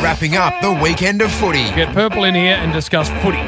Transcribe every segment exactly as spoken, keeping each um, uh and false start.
wrapping up the weekend of footy. Get Purple in here and discuss footy.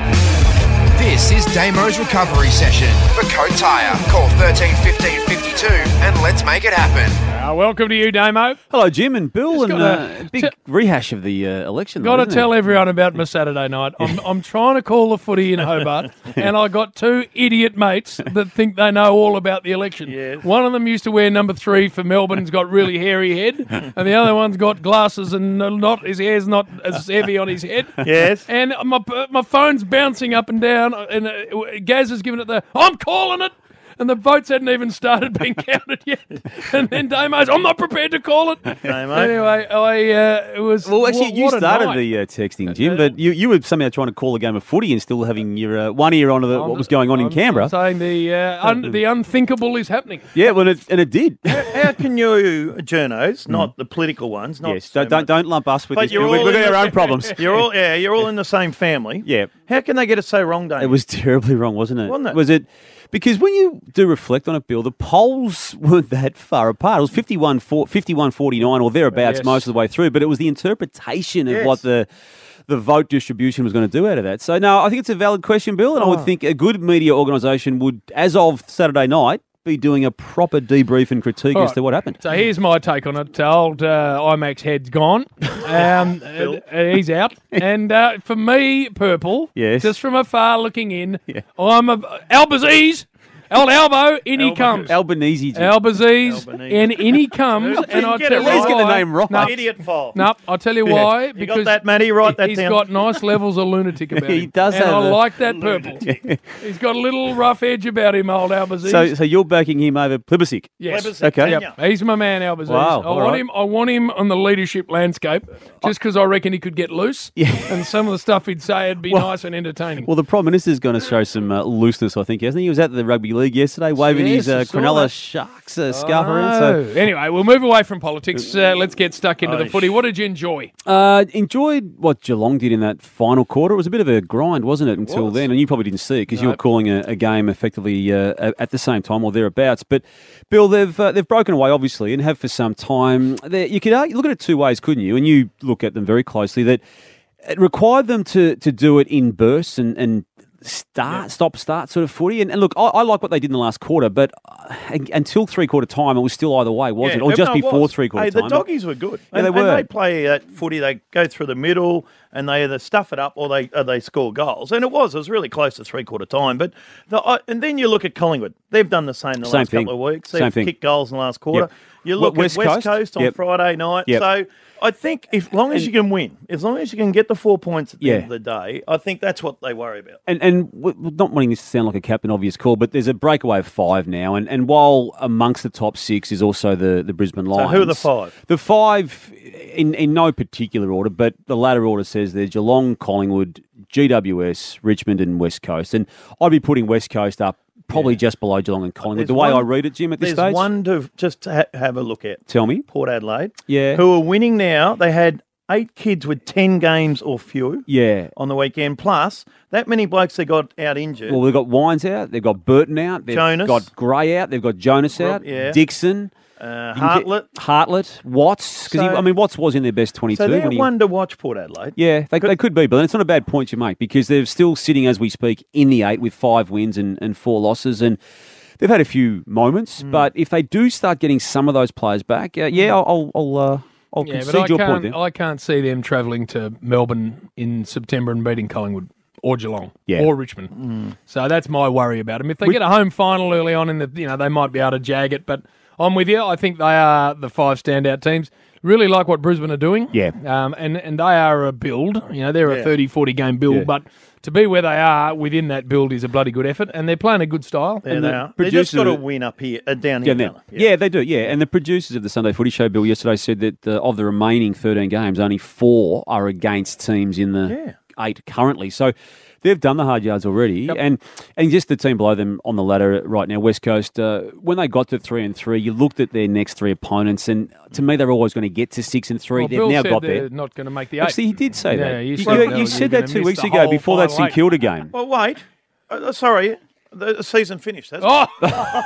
This is Damo's recovery session. For Coat Tyre, call thirteen fifteen fifty-two and let's make it happen. Uh, welcome to you, Damo. Hello, Jim and Bill, Just and gotta uh, big t- rehash of the uh, election. Got to though, tell isn't it? everyone about my Saturday night. I'm, I'm trying to call the footy in Hobart, and I got two idiot mates that think they know all about the election. Yes. One of them used to wear number three for Melbourne's got really hairy head, and the other one's got glasses and not his hair's not as heavy on his head. Yes. And my my phone's bouncing up and down, and uh, Gaz has given it the I'm calling it. And the votes hadn't even started being counted yet. And then Damo's, I'm not prepared to call it. Damo. Anyway, I uh, it was. Well, actually, what, you what a started night. the uh, texting, Jim, but you, you were somehow trying to call a game of footy and still having your uh, one ear on the, what was going on I'm, in Canberra. I'm saying the uh, un, the unthinkable is happening. Yeah, well, it, and it did. How can you, journos, not the political ones, not yes, so don't, don't much- don't lump us with But this. you're We've all we've got in our the- own problems. You're all, yeah, you're all in the same family. Yeah. How can they get it so wrong, Dave? It was terribly wrong, wasn't it? Wasn't it? Was it? Because when you do reflect on it, Bill, the polls weren't that far apart. It was fifty-one forty-nine or thereabouts Yes. most of the way through, but it was the interpretation of Yes. what the the vote distribution was going to do out of that. So, no, I think it's a valid question, Bill, and I Oh. would think a good media organisation would, as of Saturday night, be doing a proper debrief and critique All as right. to what happened. So here's my take on it. Old uh, IMAX head's gone. Um, uh, he's out. And uh, for me, Purple, Yes. just from afar looking in, Yeah. I'm a Albaziz, old Elbow, in he Elbow. comes. Albanese, Jim. Albaziz, Albanese. and in he comes. and I Get tell it you right. Let's get the why- name right. No, Idiot file. no, I'll tell you why. You because got that, Matty? Write that he's down. got nice levels of lunatic about him. He does and have I a- like that Purple. He's got a little rough edge about him, old Albaziz. So, so you're backing him over Plibisic? yes. Plebiscite, Okay. Tanya. Yep, he's my man, Albaziz. Wow, I all want right. him. I want him on the leadership landscape, just because I reckon he could get loose. Yeah. And some of the stuff he'd say would be nice and entertaining. Well, the Prime Minister's going to show some uh, looseness, I think, hasn't he? He was at the Rugby League yesterday, waving Yes, his I uh, saw Cronulla that. Sharks uh, scarf around. Oh. So, Anyway, we'll move away from politics. Uh, let's get stuck into Oh, the footy. What did you enjoy? uh, enjoyed what Geelong did in that final quarter. It was a bit of a grind, wasn't it, until was. then? And you probably didn't see it because you No. were calling a, a game effectively uh, a- at the same time or thereabouts. But Bill, they've uh, they've broken away obviously and have for some time. They're, you could argue, look at it two ways, couldn't you? And you look at them very closely. That it required them to to do it in bursts and and. Start, stop, start sort of footy. And, and look, I, I like what they did in the last quarter, but uh, until three quarter time, it was still either way, wasn't it? Or Yeah, just no, it before was. three quarter hey, time. the doggies were good. Yeah, and, they were. And they play that footy. They go through the middle and they either stuff it up or they or they score goals. And it was. It was really close to three quarter time. But the, uh, and then you look at Collingwood. They've done the same the Same last thing. couple of weeks. Same They've thing. kicked goals in the last quarter. Yep. You look West at West Coast. Coast, on Yep. Friday night. Yep. So I think if long as you can win, as long as you can get the four points at the Yeah. end of the day, I think that's what they worry about. And, and w- w- not wanting this to sound like a captain obvious call, but there's a breakaway of five now. And, and while amongst the top six is also the, the Brisbane Lions. who are the five? The five, in, in no particular order, but the latter order says they're Geelong, Collingwood, G W S, Richmond and West Coast. And I'd be putting West Coast up probably just below Geelong and Collingwood. There's The way one- I read it, Jim, at this There's stage. one to just ha- have a look at. Tell me. Port Adelaide. Yeah. Who are winning now. They had eight kids with ten games or fewer Yeah. on the weekend. Plus, that many blokes they got out injured. Well, they've got Wines out, they've got Burton out, they've Jonas. got Gray out, they've got Jonas Rob- out, yeah. Dixon, uh, you can get- Hartlett. Hartlett, Watts. Because So- I mean, Watts was in their best twenty-two. So they're when he, one to watch, Port Adelaide. yeah, they, they could be, but it's not a bad point you make because they're still sitting as we speak in the eight with five wins and, and four losses, and they've had a few moments. Mm. But if they do start getting some of those players back, uh, yeah, I'll I'll I'll, uh, I'll Yeah, concede but I your point can't. there. I can't see them travelling to Melbourne in September and beating Collingwood or Geelong Yeah. or Richmond. So that's my worry about them. If they get a home final early on in the, you know, they might be able to jag it. But I'm with you. I think they are the five standout teams. Really like what Brisbane are doing. Yeah. Um, and, and they are a build. You know, they're a Yeah. thirty, forty game build. Yeah. But to be where they are within that build is a bloody good effort. And they're playing a good style. There And they the are. They just producers got to are- win up here, uh, down here. Yeah, fella. yeah. they do. Yeah, and the producers of the Sunday Footy Show, Bill, yesterday said that uh, of the remaining thirteen games, only four are against teams in the Yeah. eight currently. So they've done the hard yards already, Yep. and and just the team below them on the ladder right now, West Coast. Uh, when they got to three and three, you looked at their next three opponents, and to me, they're always going to get to six and three. Well, They've Bill now said got they're there. not going to make the eight. Actually, he did say Yeah, that. you You, said you- that you you're said gonna that two miss weeks the ago whole before that final St eight. Kilda game. Well, wait. Uh, sorry. The the season finished, hasn't Oh, it?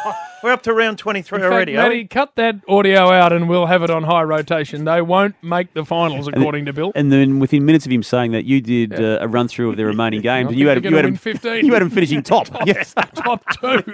We're up to round twenty-three In fact, already, are Matty, we? cut that audio out and we'll have it on high rotation. They won't make the finals, according to Bill. And then within minutes of him saying that, you did uh, a run through of their remaining games, I and you think had, they're you, had gonna him, win fifteen. you had him finishing top. Yes. Top two.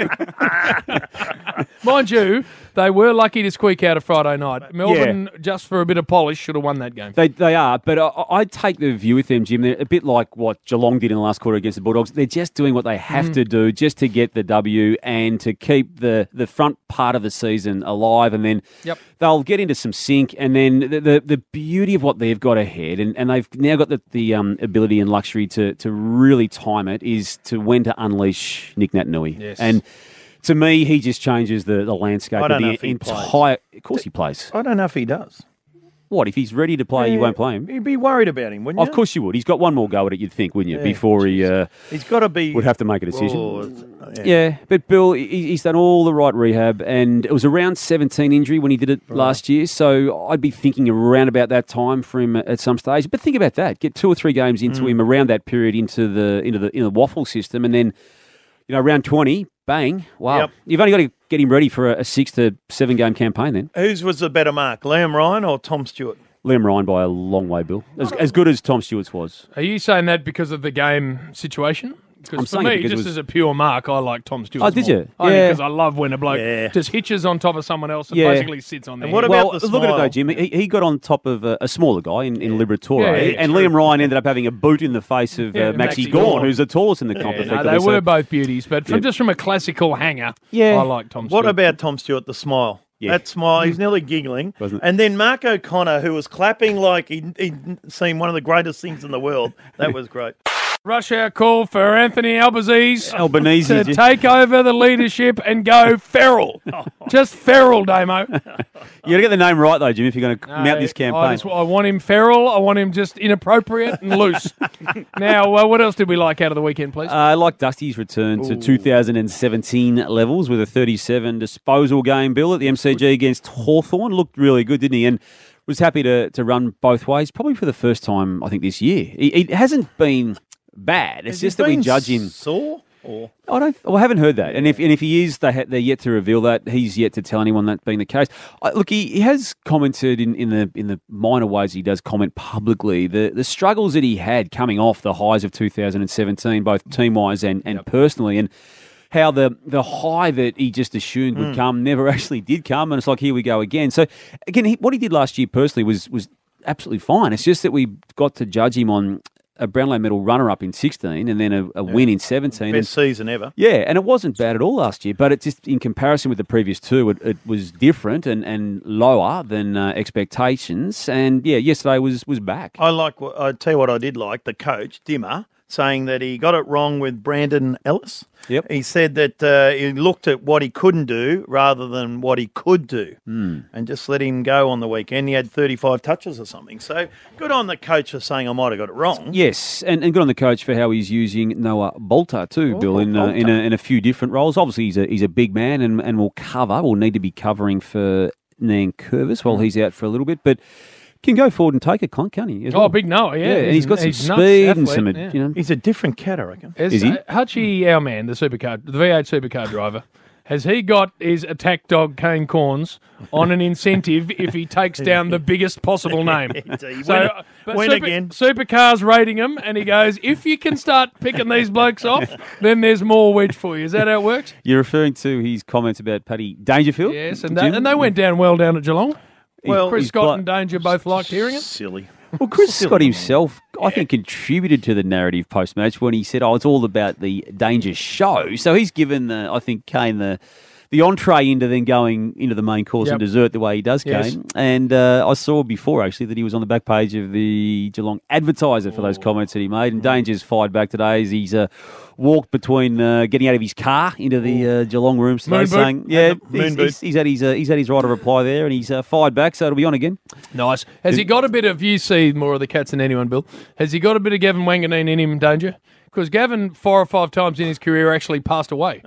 Mind you, they were lucky to squeak out a Friday night. Melbourne, just for a bit of polish, should have won that game. They they are, but I, I take the view with them, Jim. They're a bit like what Geelong did in the last quarter against the Bulldogs. They're just doing what they have Mm. to do just to get the W and to keep the, the front part of the season alive, and then Yep. they'll get into some sync. And then the the, the beauty of what they've got ahead, and, and they've now got the, the um, ability and luxury to to really time it, is to when to unleash Nick Naitanui. Yes. And to me, he just changes the, the landscape I of don't know the if he entire. plays. Of course, he plays. I don't know if he does. What if he's ready to play? You won't play him. You'd be worried about him, wouldn't you? Of course you would. He's got one more go at it, you'd think, wouldn't you, Yeah, before he uh, He's got to be... would have to make a decision. Oh, it's- Yeah, but Bill, he- he's done all the right rehab, and it was around seventeen injury when he did it last year, so I'd be thinking around about that time for him at some stage. But think about that. Get two or three games into Mm. him around that period into the into the, in the waffle system, and then, you know, around twenty, bang, wow. Yep. You've only got to get him ready for a, a six to seven game campaign then. Whose was the better mark, Liam Ryan or Tom Stewart? Liam Ryan by a long way, Bill. As, as good as Tom Stewart's was. Are you saying that because of the game situation? I'm Because for saying it me, because it just was- as a pure mark, I like Tom Stewart. Oh, did you? Only Yeah. because I love when a bloke Yeah. just hitches on top of someone else and Yeah. basically sits on there. And what about Well, the look at it though, smile? Jim. He, he got on top of a, a smaller guy in, in Liberatore, Yeah, yeah, and true. Liam Ryan ended up having a boot in the face of uh, Yeah, Maxie Maxie Gawn, Gawn. who's the tallest in the comp. No, effectively. they So- were both beauties, but from, Yeah. just from a classical hanger, Yeah. I like Tom What Stewart. about Tom Stewart, the smile? Yeah. That smile, he's nearly giggling. Wasn't it? And then Mark O'Connor, who was clapping like he'd, he'd seen one of the greatest things in the world. That was great. Rush hour call for Anthony Albanese Albanese, to Jim. take over the leadership and go feral. Just feral, Damo. You got to get the name right though, Jim, if you're going to mount this I, campaign. just, I want him feral. I want him just inappropriate and loose. Now, uh, what else did we like out of the weekend, please? Uh, I like Dusty's return to two thousand seventeen levels with a thirty-seven disposal game, Bill, at the M C G against Hawthorn. Looked really good, didn't he? And was happy to, to run both ways, probably for the first time, I think, this year. He, he hasn't been bad. It's Has just he that we been judge him. sore? Or I don't. Well, I haven't heard that, and if and if he is, they ha- they're yet to reveal that. He's yet to tell anyone that being the case. I, look, he, he has commented in, in the in the minor ways he does comment publicly the the struggles that he had coming off the highs of two thousand seventeen, both team wise and, and personally, and how the the high that he just assumed would come never actually did come, and it's like here we go again. So again, he, what he did last year personally was was absolutely fine. It's just that we got to judge him on a Brownlow medal runner-up in sixteen and then a, a win in seventeen. best And- season ever. yeah, and it wasn't bad at all last year, but it just in comparison with the previous two, it, it was different and, and lower than uh, expectations. And yeah, yesterday was was back. I like. What, I tell you what, I did like the coach Dimmer saying that he got it wrong with Brandon Ellis. Yep. He said that uh, he looked at what he couldn't do rather than what he could do, Hmm. and just let him go on the weekend. He had thirty-five touches or something. So good on the coach for saying I might have got it wrong. Yes, and, and good on the coach for how he's using Noah Bolter too, Oh, Bill, in, uh, in, a, in a few different roles. Obviously, he's a he's a big man and, and will cover, will need to be covering for Nankervis while he's out for a little bit, but can go forward and take a clunk, can't he? as oh, well? big Noah, yeah. Yeah, and he's got some he's nuts speed and athlete, some, yeah. you know. He's a different cat, I reckon. Has, Is he? uh, Hutchie, our man, the supercar, the V eight supercar driver, has he got his attack dog Kane Corns on an incentive if he takes down the biggest possible name? He So, win, uh, but win super, again. Supercar's rating him, and he goes, if you can start picking these blokes off, then there's more wedge for you. Is that how it works? You're referring to his comments about Paddy Dangerfield? Yes, and, they, Jim? and they went down well down at Geelong. Well, Chris he's Scott blo- and Danger both liked hearing it. Silly. Well, Chris Silly Scott man. himself, I think, contributed to the narrative post-match when he said, oh, it's all about the Danger show. So he's given, the, I think, Kane the the entree into then going into the main course Yep. and dessert the way he does, Yes. Kane. And uh, I saw before, actually, that he was on the back page of the Geelong Advertiser for those comments that he made. And Danger's fired back today as he's uh, walked between uh, getting out of his car into the uh, Geelong rooms today, Moon boot. saying, yeah, And the moon he's, boot. he's, he's, had his, uh, he's had his right of reply there, and he's uh, fired back, so it'll be on again. Nice. Has he got a bit of, you see more of the cats than anyone, Bill, has he got a bit of Gavin Wanganeen in him, Danger? Because Gavin, four or five times in his career, actually passed away.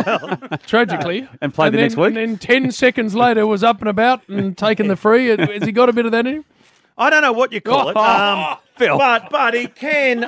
Tragically. And played the then, next week. And then ten seconds later was up and about and taking the free. Has he got a bit of that in him? I don't know what you call it. Um, Phil. but but he can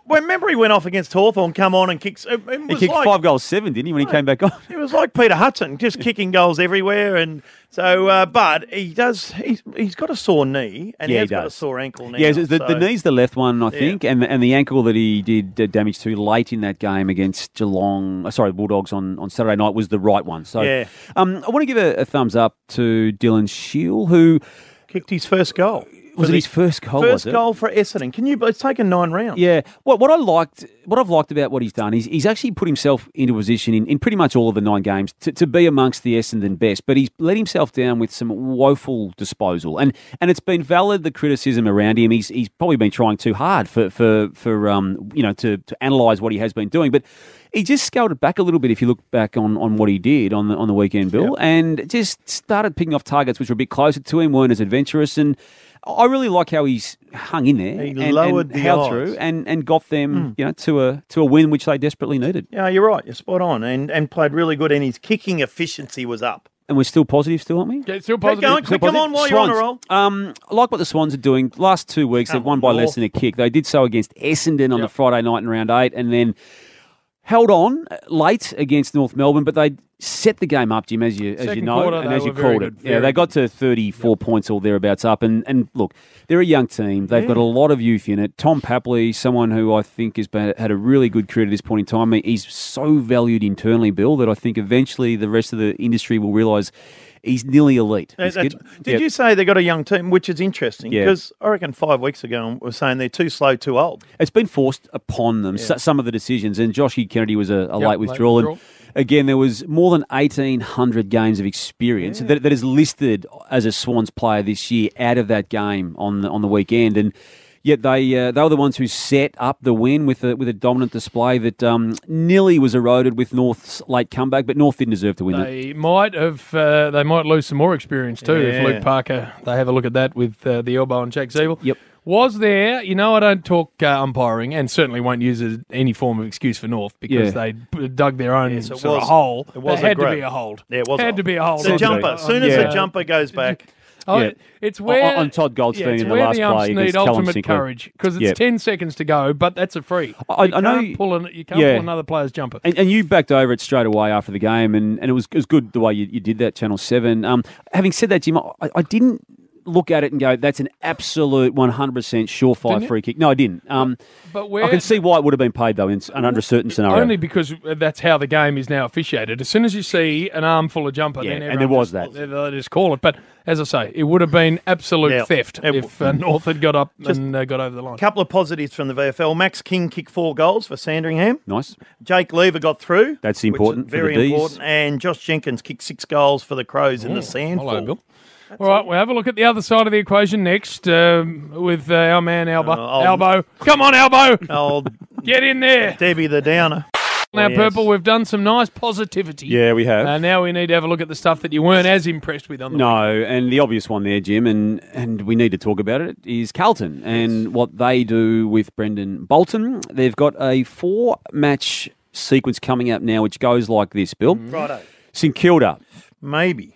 Well, remember he went off against Hawthorn, come on and kicks. It, it He was kicked like, five goals, seven, didn't he, when he came back on? It was like Peter Hudson, just kicking goals everywhere. And so, uh, but he does. He's, he's got a sore knee, and Yeah, he has he got a does. sore ankle now. Yeah, the, the so- knee's the left one, I think, and and the ankle that he did uh, damage to late in that game against Geelong, uh, sorry, Bulldogs on, on Saturday night was the right one. So, Yeah. um, I want to give a, a thumbs up to Dylan Shield, who kicked his first goal. was For it the his first goal. First was it? goal for Essendon. Can you? It's taken nine rounds. Yeah. What what I liked, what I've liked about what he's done is he's actually put himself into a position in, in pretty much all of the nine games to, to be amongst the Essendon best. But he's let himself down with some woeful disposal, and and it's been valid the criticism around him. He's he's probably been trying too hard for for for um you know to to analyse what he has been doing, but. He just scaled it back a little bit if you look back on, on what he did on the on the weekend, Bill, Yep. and just started picking off targets which were a bit closer to him, weren't as adventurous, and I really like how he's hung in there He and, lowered and the held odds. through and, and got them, you know, to a to a win which they desperately needed. Yeah, you're right. You're spot on, and and played really good, and his kicking efficiency was up. And we're still positive, still, aren't we? Okay, still Keep positive. going, Still quick, come positive. on while you're on a Swans. roll. Um, I like what the Swans are doing. Last two weeks, Come they've won on, by North. less than a kick. They did so against Essendon on Yep. the Friday night in round eight, and then held on late against North Melbourne, but they set the game up, Jim, as you as you Second know, quarter, and they as you were very called it. good, Yeah, very they got to thirty-four points or thereabouts up, and and look, they're a young team. They've got a lot of youth in it. Tom Papley, someone who I think has been, had a really good career at this point in time. I mean, he's so valued internally, Bill, that I think eventually the rest of the industry will realise he's nearly elite. Uh, This that's- kid. Did Yeah. you say they got a young team, which is interesting? Yeah. Because I reckon five weeks ago we were saying they're too slow, too old. It's been forced upon them, s some of the decisions. And Joshy Kennedy was a, a Yep, late withdrawal. late And withdrawal. again, there was more than eighteen hundred games of experience that, that is listed as a Swans player this year out of that game on the, on the weekend. And yet they uh, they were the ones who set up the win with a, with a dominant display that um, nearly was eroded with North's late comeback, but North didn't deserve to win it. They might have. Uh, they might lose some more experience too if Yeah. Luke Parker. They have a look at that with uh, the elbow and Jack Zeeble. Yep. Was there? You know, I don't talk uh, umpiring, and certainly won't use it as any form of excuse for North because Yeah. they b- dug their own Yes, it sort was- of hole. it was It a had to grab. be a hold. Yeah, it was a had hold. to be a hold. The on jumper. the- As soon as Yeah. the jumper goes back, Oh, Yeah. it's where On- on Todd Goldstein yeah, it's in the where last the umps play need against Callum ultimate Sinclair. courage because it's Yeah. ten seconds to go, but that's a free. I- you I know can't you- pull an, you can't yeah. pull another player's jumper. And, and you backed over it straight away after the game, and, and it was it was good the way you, you did that, Channel seven. Um, having said that, Jim, I, I didn't look at it and go, that's an absolute one hundred percent surefire Didn't you? free kick. No, I didn't. Um, But where I can see why it would have been paid, though, in, and under a certain scenario. Only because that's how the game is now officiated. As soon as you see an arm full of jumper, Yeah, then and everyone there was just, that. They, they just call it. But as I say, it would have been absolute Yeah. theft It- if uh, North had got up Just- and uh, got over the line. a couple of positives from the V F L. Max King kicked four goals for Sandringham. Nice. Jake Lever got through. That's which is important for the Very Ds. important. And Josh Jenkins kicked six goals for the Crows in the sandfall. Hello, Bill. All right, we'll have a look at the other side of the equation next um, with uh, our man Alba. Uh, I'll- Albo. Come on, Albo. Old Get in there. Debbie the Downer. Now, Yes. Purple, we've done some nice positivity. Yeah, we have. Uh, now we need to have a look at the stuff that you weren't as impressed with on the No, and the obvious one there, Jim, and, and we need to talk about it, is Carlton and what they do with Brendan Bolton. They've got a four-match sequence coming up now, which goes like this, Bill. Righto. St Kilda, Maybe.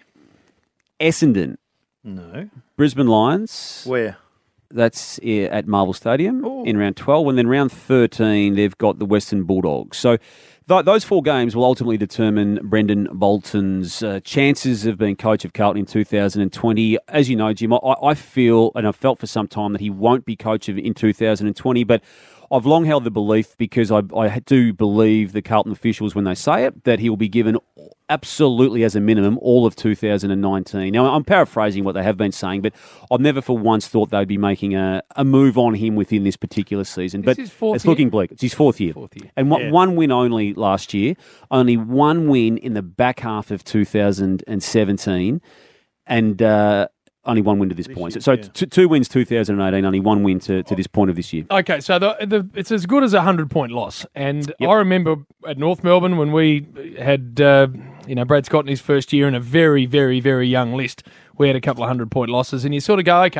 Essendon, No. Brisbane Lions. Where? That's uh, at Marvel Stadium Ooh. in round twelve. And then round thirteen, they've got the Western Bulldogs. So th- those four games will ultimately determine Brendan Bolton's uh, chances of being coach of Carlton in two thousand twenty. As you know, Jim, I, I feel, and I've felt for some time, that he won't be coach of in two thousand twenty, but I've long held the belief, because I, I do believe the Carlton officials when they say it, that he will be given absolutely, as a minimum, all of two thousand nineteen. Now, I'm paraphrasing what they have been saying, but I've never for once thought they'd be making a, a move on him within this particular season. This but is fourth it's year? looking bleak. It's his fourth year. Fourth year. And one, Yeah. one win only last year, only one win in the back half of two thousand seventeen, and uh, only one win to this, This point. year, so yeah. t- two wins two thousand eighteen, only one win to, to this point of this year. Okay, so the, the, it's as good as a hundred-point loss. And I remember at North Melbourne when we had, uh, you know, Brad Scott in his first year in a very, very, very young list, we had a couple of hundred-point losses, and you sort of go, okay,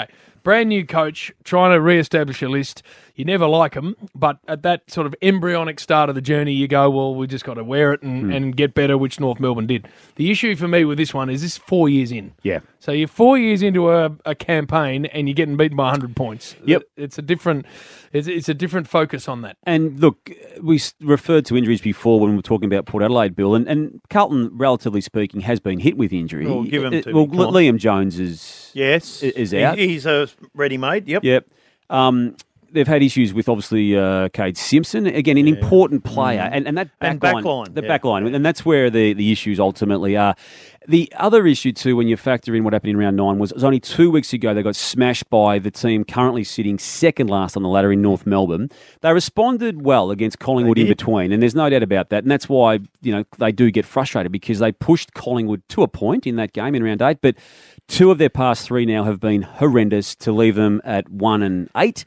brand new coach, trying to re-establish a list. You never like them, but at that sort of embryonic start of the journey, you go, well, we just got to wear it and, mm. and get better, which North Melbourne did. The issue for me with this one is this four years in. Yeah. So you're four years into a, a campaign and you're getting beaten by one hundred points. Yep. It's a different it's, it's a different focus on that. And look, we referred to injuries before when we were talking about Port Adelaide, Bill, and, and Carlton, relatively speaking, has been hit with injury. Well, give him to Well, me, Con. Liam Jones is, yes. is out. He, he's a ready-made, yep. Yep. Um, they've had issues with, obviously, uh, Cade Simpson. Again, an yeah. important player. Mm. And, and that back and back line, line. The yeah. back line. And that's where the, the issues ultimately are. The other issue, too, when you factor in what happened in round nine, was it was only two weeks ago they got smashed by the team currently sitting second last on the ladder in North Melbourne. They responded well against Collingwood in between, and there's no doubt about that. And that's why, you know, they do get frustrated because they pushed Collingwood to a point in that game in round eight, but two of their past three now have been horrendous to leave them at one and eight.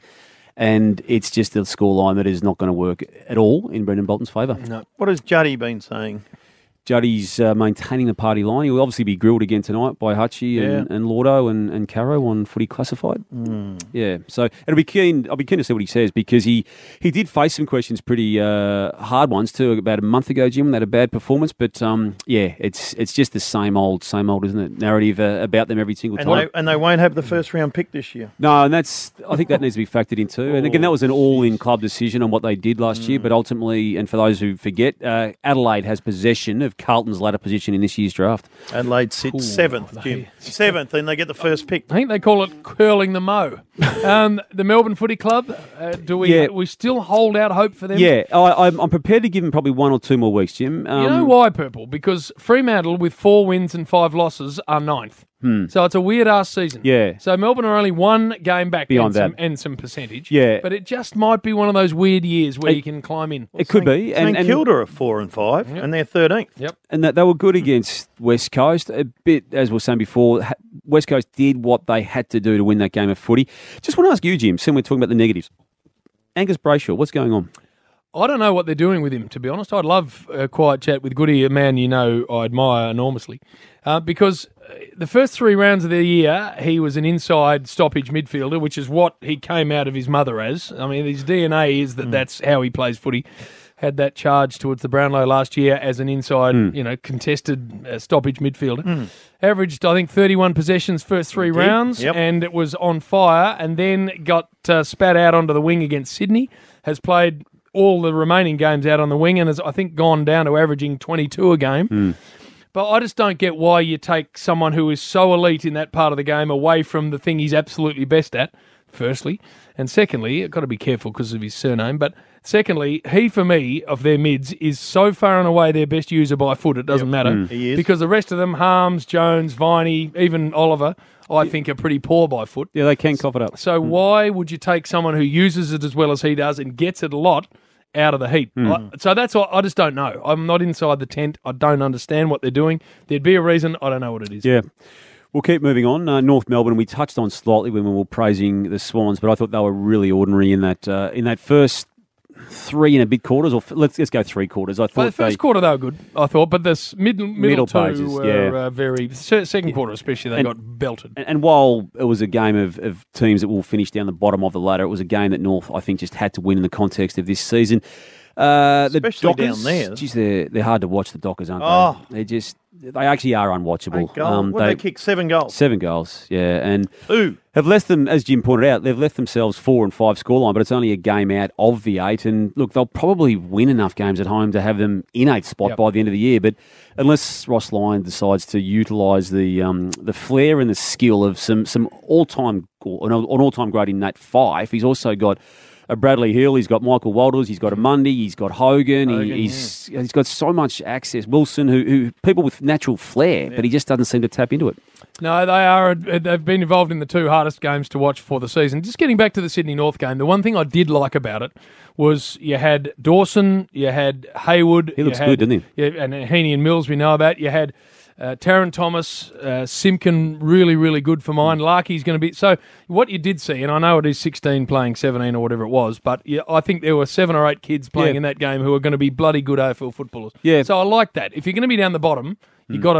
And it's just a scoreline that is not going to work at all in Brendan Bolton's favour. No. What has Juddy been saying? Juddy's uh, maintaining the party line. He'll obviously be grilled again tonight by Hutchie yeah. and, and Lordo and, and Caro on Footy Classified. Mm. Yeah, so it'll be keen. I'll be keen to see what he says because he, he did face some questions, pretty uh, hard ones too, about a month ago, Jim. They had a bad performance, but um, yeah, it's it's just the same old, same old, isn't it? Narrative uh, about them every single and time. They, and they won't have the first round pick this year. No, and that's I think that needs to be factored in too. And again, that was an all-in club decision on what they did last mm. year. But ultimately, and for those who forget, uh, Adelaide has possession of Carlton's ladder position in this year's draft. Adelaide sits Ooh, seventh, Jim. Seventh, and they get the first pick. I think they call it curling the mo. um, the Melbourne Footy Club, uh, do we yeah. we still hold out hope for them? Yeah, I, I'm, I'm prepared to give them probably one or two more weeks, Jim. Um, you know why, Purple? Because Fremantle, with four wins and five losses, are ninth. Hmm. So it's a weird-ass season. Yeah. So Melbourne are only one game back Beyond and some, that. and some percentage. Yeah. But it just might be one of those weird years where it, you can climb in. It could be. And, and, and Kilda are four and five, yep. and they're thirteenth. Yep. And that they were good against West Coast. A bit, as we were saying before, West Coast did what they had to do to win that game of footy. Just want to ask you, Jim, since we're talking about the negatives. Angus Brayshaw, what's going on? I don't know what they're doing with him, to be honest. I'd love a quiet chat with Goody, a man you know I admire enormously, uh, because the first three rounds of the year, he was an inside stoppage midfielder, which is what he came out of his mother as. I mean, his D N A is that mm. that's how he plays footy. Had that charge towards the Brownlow last year as an inside, mm. you know, contested uh, stoppage midfielder. Mm. Averaged, I think, thirty-one possessions first three rounds, yep. and it was on fire, and then got uh, spat out onto the wing against Sydney, has played all the remaining games out on the wing and has, I think, gone down to averaging twenty-two a game. Mm. But I just don't get why you take someone who is so elite in that part of the game away from the thing he's absolutely best at, firstly. And secondly, I've got to be careful because of his surname, but secondly, he, for me, of their mids, is so far and away their best user by foot, it doesn't yep. matter. Mm. He is. Because the rest of them, Harms, Jones, Viney, even Oliver, I think are pretty poor by foot. Yeah, they can cough it up. So mm. why would you take someone who uses it as well as he does and gets it a lot out of the heat? Mm. I, so that's what I just don't know. I'm not inside the tent. I don't understand what they're doing. There'd be a reason. I don't know what it is. Yeah. We'll keep moving on. Uh, North Melbourne, we touched on slightly when we were praising the Swans, but I thought they were really ordinary in that uh, in that first three and a bit quarters, or f- let's let's go three quarters. I thought well, the first they, quarter they were good, I thought, but the s- mid, middle, Middle two pages, were yeah. uh, very... se- Second quarter especially, they And- got belted. And, and while it was a game of, of teams that will finish down the bottom of the ladder, it was a game that North, I think, just had to win in the context of this season. Uh, the Especially Dockers, down there. Geez, they're, they're hard to watch, the Dockers, aren't Oh. they? They're just... They actually are unwatchable. Eight goals. Um, what did they kick? Seven goals. Seven goals, yeah. And Ooh. have left them, as Jim pointed out, they've left themselves four and five scoreline, but it's only a game out of the eight. And look, they'll probably win enough games at home to have them in eighth spot Yep. by the end of the year. But unless Ross Lyon decides to utilise the um, the flair and the skill of some some all time an all time great in Nat Fife, he's also got a Bradley Hill, he's got Michael Walters, he's got a Mundy, he's got Hogan, Hogan, he, he's he's got so much access. Wilson, who, who people with natural flair, yeah. but he just doesn't seem to tap into it. No, they are. They've been involved in the two hardest games to watch for the season. Just getting back to the Sydney North game, the one thing I did like about it was you had Dawson, you had Hayward. He looks you had, good, doesn't he? Yeah, and Heaney and Mills we know about. You had uh, Taron Thomas, uh, Simpkin, really, really good for mine. Larkey's going to be... So what you did see, and I know it is sixteen playing seventeen or whatever it was, but yeah, I think there were seven or eight kids playing Yeah. in that game who are going to be bloody good A F L footballers. Yeah. So I like that. If you're going to be down the bottom, you've got to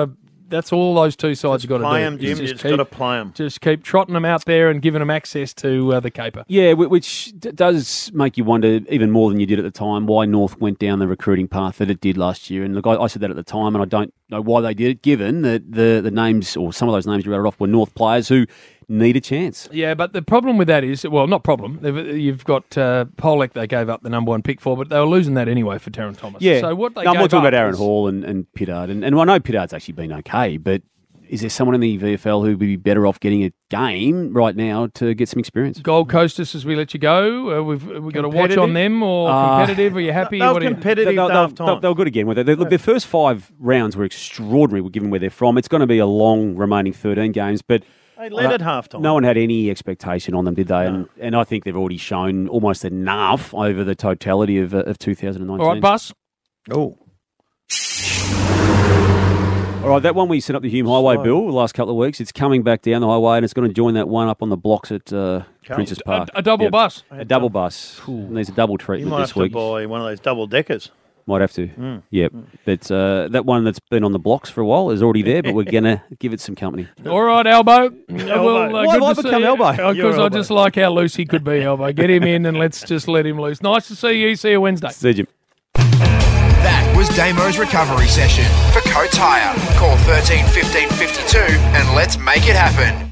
that's all those two sides have got to do. Play them, is Jim. You just just keep- got to play them. Just keep trotting them out there and giving them access to uh, the caper. Yeah, whi- which d- does make you wonder even more than you did at the time why North went down the recruiting path that it did last year. And look, I, I said that at the time, and I don't know why they did it, given that the, the names or some of those names you rattled off were North players who need a chance. Yeah, but the problem with that is, well, not problem. They've, you've got uh, Pollock they gave up the number one pick for, but they were losing that anyway for Terran Thomas. Yeah. So what they no, I'm gave not talking up about Aaron was- Hall and, and Pittard. And, and I know Pittard's actually been okay, but is there someone in the V F L who would be better off getting a game right now to get some experience? Gold Coasters, as we let you go, uh, we've we got to watch Competitive? on them or Uh, competitive? Are you happy? They were What do you- competitive They- they- at half they- time. they were good again with it. They- look, their first five rounds were extraordinary, given where they're from. It's going to be a long remaining thirteen games, but They led uh, at half time. no one had any expectation on them, did they? And, and I think they've already shown almost enough over the totality of, uh, of two thousand nineteen. All right, Bus. Oh, All right, that one we set up the Hume Highway, Slow. Bill, the last couple of weeks, it's coming back down the highway and it's going to join that one up on the blocks at uh, Princess A, Park. a double Yep. bus. A double bus. Needs a double you treatment might this have to week. buy one of those double deckers. Might have to. Yep. But uh, that one that's been on the blocks for a while is already there, but we're going to give it some company. All right, Elbow. Elbow. Why have I become Elbow? Because You're I Elbow. just like how loose he could be, Elbow. Get him in and let's just let him loose. Nice to see you. See you Wednesday. See you, Jim. That was Damo's recovery session. For Coates Hire, call thirteen fifteen fifty-two and let's make it happen.